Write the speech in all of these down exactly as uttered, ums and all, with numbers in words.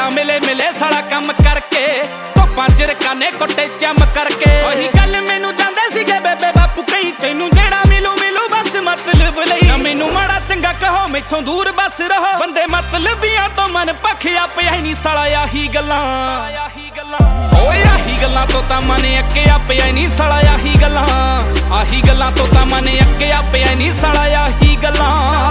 ਨਾ ਮਿਲੇ ਮਿਲੇ ਸਾਲਾ ਕੰਮ ਕਰਕੇ ਧੁੱਪਾਂ ਚ ਰਕਾਨੇ ਕੁੱਟੇ ਚਮ ਕਰਕੇ ਉਹੀ ਗੱਲ ਮੈਨੂੰ ਜਾਂਦੇ ਸੀਗੇ ਬੇਬੇ ਬਾਪੂ ਕਈ ਤੈਨੂੰ ਜਿਹੜਾ ਮਿਲੂ ਮਿਲੂ ਬਸ ਮਤਲਬ ਲਈ ਨਾ ਮੈਨੂੰ ਮਾੜਾ ਚੰਗਾ ਕਹੋ ਮੈਥੋਂ ਦੂਰ ਬਸ ਰਹੋ ਬੰਦੇ ਮਤਲਬੀਆਂ ਤੋਂ ਮਨ ਭਖਿਆ ਪਿਆ ਨਹੀਂ ਸਾਲਾ ਆਹੀ ਗੱਲਾਂ ਆਹੀ ਗੱਲਾਂ ਓਏ ਆਹੀ ਗੱਲਾਂ ਤੋਂ ਤਾਂ ਮਨ ਅੱਕਿਆ ਪਿਆ ਨਹੀਂ ਸਾਲਾ ਆਹੀ ਗੱਲਾਂ ਆਹੀ ਗੱਲਾਂ ਤੋਂ ਤਾਂ ਮਨ ਅੱਕਿਆ ਪਿਆ ਨਹੀਂ ਸਾਲਾ ਆਹੀ ਗੱਲਾਂ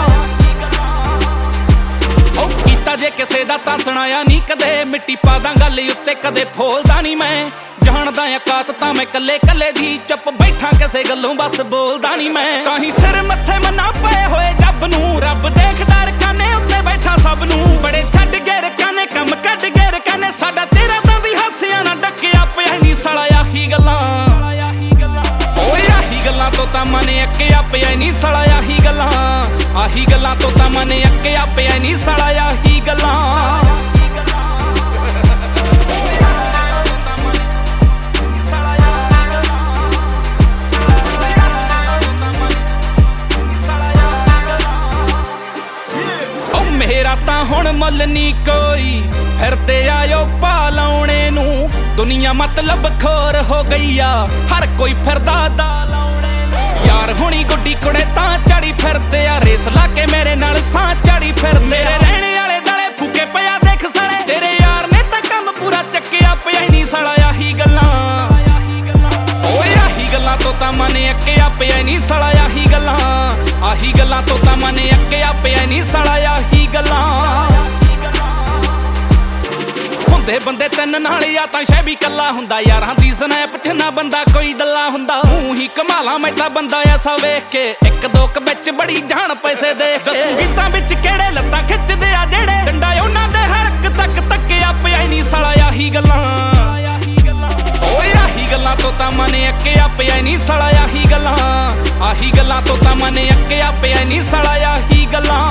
ਉਹ ਕੀਤਾ ਜੇ ਕਿਸੇ ਦਾ ਤਾਂ ਸੁਣਾਇਆ ਨਹੀਂ ਕਦੇ ਮਿੱਟੀ ਪਾ ਦਾਂ ਗੱਲ ਉੱਤੇ ਕਦੇ ਫੋਲਦਾ ਨਹੀਂ ਮੈਂ ਜਾਣਦਾ ਔਕਾਤ ਤਾਂ ਮੈਂ ਕੱਲੇ ਕੱਲੇ ਦੀ ਚੁੱਪ ਬੈਠਾ ਕਿਸੇ ਗੱਲੋਂ ਬਸ ਬੋਲਦਾ ਨਹੀਂ ਮੈਂ ਤਾਂ ਹੀ ਸਿਰ ਮੱਥੇ ਮਨਾ ਪਏ ਹੋਏ ਜੱਬ ਨੂੰ ਰੱਬ ਦੇਖਦਾ ਰਕਾਨੇ ਉੱਤੇ ਬੈਠਾ ਸਭ ਨੂੰ ਬੜੇ ਛੱਡ ਗਏ ਰਕਾਨੇ ਕੰਮ ਕੱਢ ਗਏ ਰਕਾਨੇ ਸਾਡਾ ਤੇਰਾ ਤਾਂ ਵੀ ਹਾਸਿਆਂ ਨਾਲ ਡੱਕਿਆ ਪਿਆ ਨਹੀਂ ਸਾਲਾ ਆਹੀ ਗੱਲਾਂ ਓਏ ਆਹੀ ਗੱਲਾਂ ਤੋਂ ਤਾਂ ਮਨ ਅੱਕਿਆ ਪਿਆ ਨਹੀਂ ਸਾਲਾ ਆਹੀ ਗੱਲਾਂ ਆਹੀ ਗੱਲਾਂ ਤੋਂ ਤਾਂ ਮਨ ਅੱਕਿਆ ਪਿਆ ਨਹੀਂ ਸਾਲਾ ਆਹੀ ਗੱਲਾਂ ਮੇਰਾ ਤਾਂ ਹੁਣ ਮੁੱਲ ਨੀ ਕੋਈ ਫਿਰਦੇ ਆਇਓ ਪਾ ਲਾਉਣੇ ਨੂੰ ਦੁਨੀਆ ਮਤਲਬ ਖੋਰ ਹੋ ਗਈ ਆ ਹਰ ਕੋਈ ਫਿਰਦਾ ਦਾ ਲਾਉਣੇ ਨੂੰ ਯਾਰ ਹੁਣੀ ਗੁੱਡੀ ਕੁੜੇ ਤਾਂ ਚੜੀ ਫਿਰਦੇ ਆ ਰੇਸ ਲਾ ਕੇ ਮੇਰੇ ਨਾਲ ਸਾਹ ਚੜੀ ਫਿਰਦੇ ਮੇਰੇ ਰਹਿਣੇ ਵਾਲੇ ਦਾਲੇ ਫੂਕੇ ਪਿਆ ਦੇਖ ਸਾਲੇ ਤੇਰੇ ਯਾਰ ਨੇ ਤਾਂ ਕੰਮ ਪੂਰਾ ਚੱਕਿਆ ਪਿਆ ਨਹੀਂ ਸਾਲਾ ਆਹੀ ਗੱਲਾਂ ਓਏ ਆਹੀ ਗੱਲਾਂ ਤੋਂ ਤਾਂ ਮਨ ਅੱਕਿਆ ਪਿਆ ਨਹੀਂ ਸਾਲਾ ਆਹੀ ਗੱਲਾਂ ਆਹੀ ਗੱਲਾਂ ਤੋਂ ਤਾਂ ਮਨ ਅੱਕਿਆ ਪਿਆ ਨਹੀਂ ਸਾਲਾ ਆਹੀ ਗੱਲਾਂ ਹੁੰਦੇ ਬੰਦੇ ਤਿੰਨ ਨਾਲ ਆ ਤਾਂ ਸ਼ੈ ਵੀ ਕੱਲਾ ਹੁੰਦਾ ਯਾਰਾਂ ਦੀ ਸਨੈਪ ਚ ਨਾ ਬੰਦਾ ਕੋਈ ਦੱਲਾ ਹੁੰਦਾ ਊਂ ਹੀ ਕਮਾਲਾਂ ਮੈਂ ਤਾਂ ਬੰਦਾ ਐਸਾ ਵੇਖ ਕੇ ਇੱਕ ਦੋ ਕ ਵਿੱਚ ਬੜੀ ਜਾਣ ਪੈਸੇ ਦੇਖ ਕੇ ਦੱਸੂ ਗੀਤਾਂ ਵਿੱਚ ਕਿਹੜੇ ਲੱਤਾਂ ਖਿੱਚਦੇ ਆ ਜਿਹੜੇ ਡੰਡਾ ਉਹਨਾਂ ਦੇ ਹਲਕ ਤੱਕ ਤੱਕਿਆ ਪਿਆ ਨਹੀਂ ਸਾਲਾ ਆਹੀ ਗੱਲਾਂ ਓਏ ਆਹੀ ਗੱਲਾਂ ਤੋਂ ਤਾਂ ਮਨ ਅੱਕਿਆ ਪਿਆ ਨਹੀਂ ਸਾਲਾ ਆਹੀ ਗੱਲਾਂ ਆਹੀ ਗੱਲਾਂ ਤੋਂ ਤਾਂ ਮਨ ਅੱਕਿਆ ਪਿਆ ਨਹੀਂ ਸਾਲਾ ਆਹੀ ਗੱਲਾਂ